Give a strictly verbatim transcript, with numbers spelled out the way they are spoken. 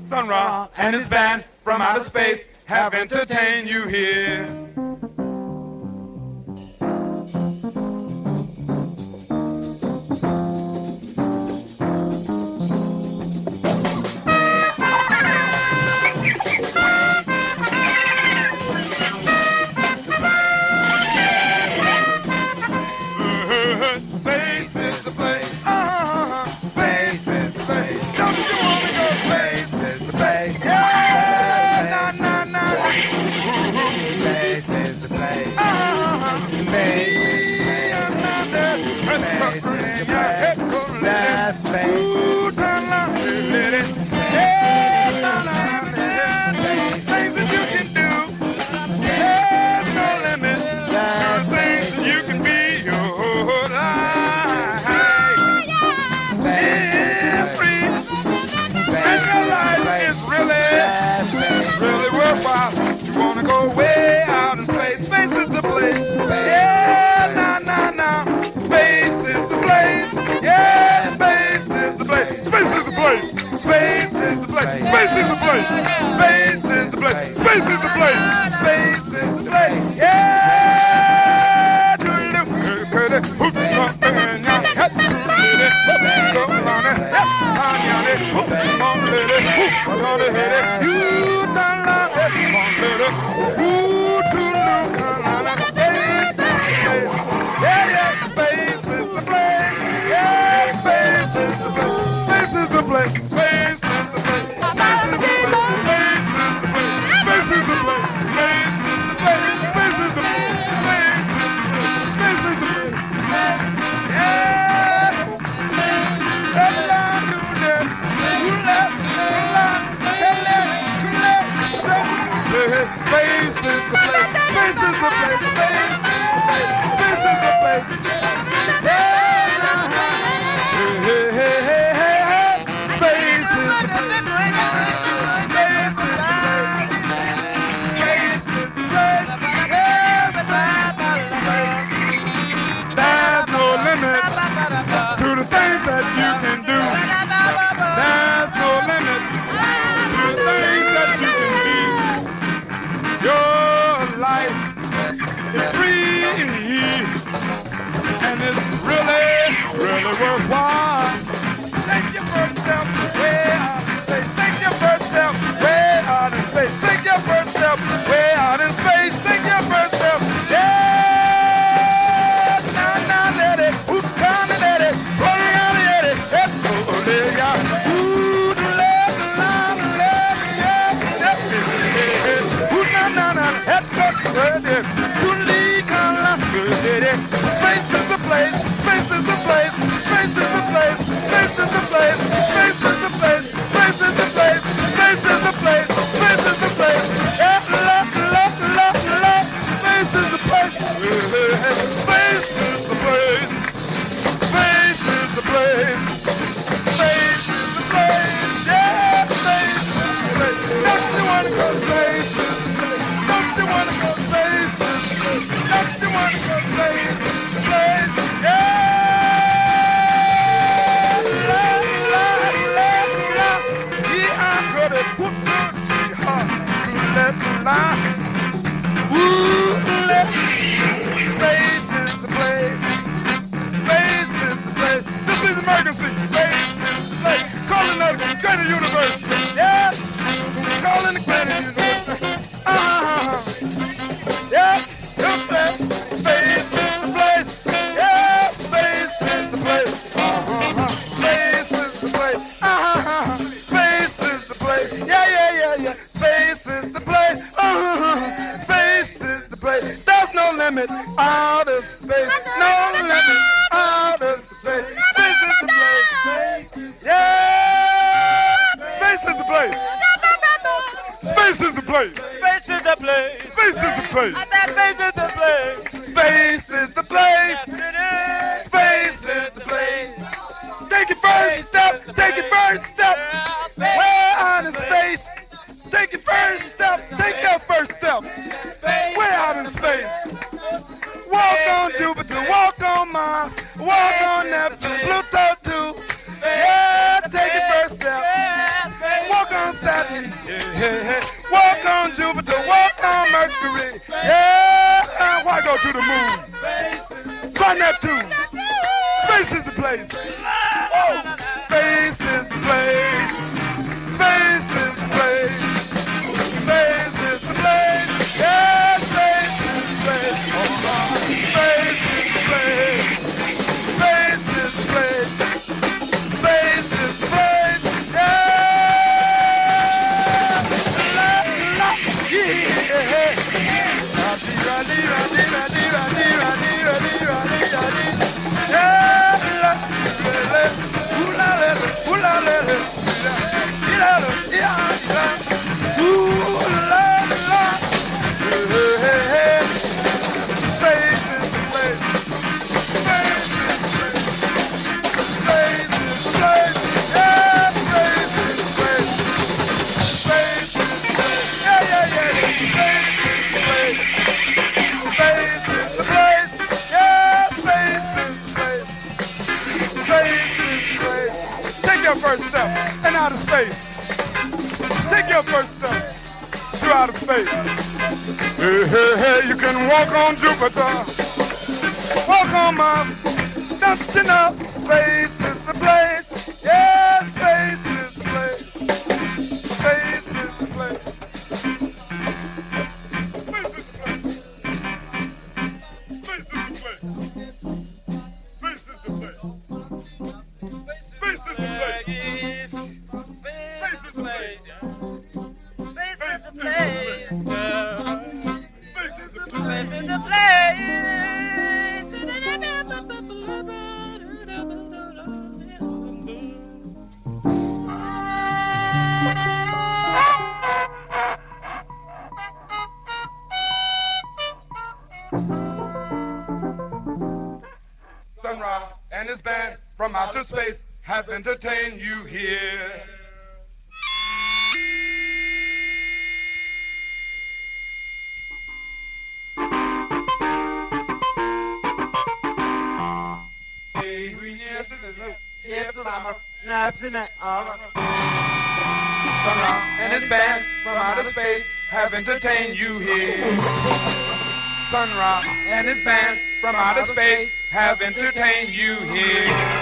Sun Ra and his band from outer space have entertained you here. Space is the place. Uh-huh. Space is the place. Don't you wanna go? Space is the place. Yeah, nah, nah, nah. Space is the place. Uh-huh. Space is the place. Space is the place. That's space. Ooh, turn on, let it. Yeah, nah, nah, nah. Things that you can do. There's no limit. There's things that you can be. You wanna go way out in space? Space is the place. Yeah, nah, nah, nah. Space is the place. Yeah, space is the place. Space is the place. Space is the place. Space is the place. Space is the place. Space is the place. Space is the place. Yeah. You done love it. Ooh, to North Carolina. Yeah, yeah, space is the place. Yeah, space is the place. Space is the place. Space is the place. Space is the place. Space is the place. Space is the place. Space is the place. Space is the place. Space is the place. Yeah. La la do that. Ooh la, ooh la, la la, space is the place. Space is the place. Space is the place. Space is the place. Yeah. Hey, hey, hey, hey, hey. Space is the place. Space is the place. Space is the place. Yeah, space is the place. There's no limit to the things that you can do. There's no limit to the things that you can be. Your life is free, and it's really, really worthwhile. Take your first step way out in space. Take your first step way out in space. Take your first step way out in space. Take your first step. Yeah, now, now, let it. Ooh, down and let it. Oh, yeah, let it. Let's go, yeah. Ooh, the love, the love, the love, yeah, yeah. Ooh, na, na, na, let's go, yeah. To lead, na, na, yeah. Space is the place. Space is the place. Space is the place. Space is the place. Space is the place. Space is the place. Space is the place. Space is the place. Yeah, love, love, love, love. Space is the place. Space is the place. Space is the place. Space is the place. Yeah, space is the place. Don't you wanna go space? Don't you wanna go space? Don't you wanna go space? Space, yeah. La la la la. Yeah, I'm gonna put the jihad to let la. Ooh, let. Space is the place. Space is the place. This is emergency. Space is the place. Calling out the greater universe. Yeah. Calling the greater universe. Uh-huh. Yeah. Just that. Space is the place. Yeah. Space is the place. Uh-huh. Space is the place. Uh-huh. Space is the place. Yeah, yeah, yeah, yeah. Space is the place. Uh-huh. Space is the place. There's no limit. Out of space. No limit. Out of space. Space is the place. Yeah. Space is the place. Space is the place. Space is the place. Space is the place. I said space is the place. Space is the place. Yes, it is. Space is the place. Take your first step. Take your first step. Way out in space. Take your first step. Take your first step. Way out in space. Walk on Jupiter. Walk on Mars. Walk on Neptune. Pluto too. Yeah, take your first step. Walk on Saturn. Yeah, yeah, yeah. Walk on Jupiter, walk on Mercury. Yeah, why go to the moon? Try Neptune. Space is the place. Whoa. Space is the place. Space is the place. Space is the place. Yeah, space is the place. Space is the place. Space is the place. Space is the place. Yeah. La, la, yeah. Ra-dee, ra-dee, ra-dee, ra-dee, ra-dee, ra-dee, ra-dee, ra-dee. Yeah, la, la, ooh la la, ooh la la, ooh la la, yeah, yeah, ooh la la, hey, hey, hey. Space is the place, space is the place, space is the place, yeah, space is the place, space is the place, yeah, yeah, yeah, space is the place, space is the place, yeah, space is the place. Space is the place. Take your first step in outer space. Take your first step to outer space. Hey, hey, hey, you can walk on Jupiter, walk on Mars. Don't you know space is the place? Yeah, space is the place. Space is the place. Space is the place. Space is the place. Space is the place. Space is the place. Space is the place. Space is the place. Space is the place. Space is the place. Sun Ra and his band from outer space have entertained you here. Sun Ra and his band from outer space have entertained you here. Sun Ra and his band from outer space have entertained you here.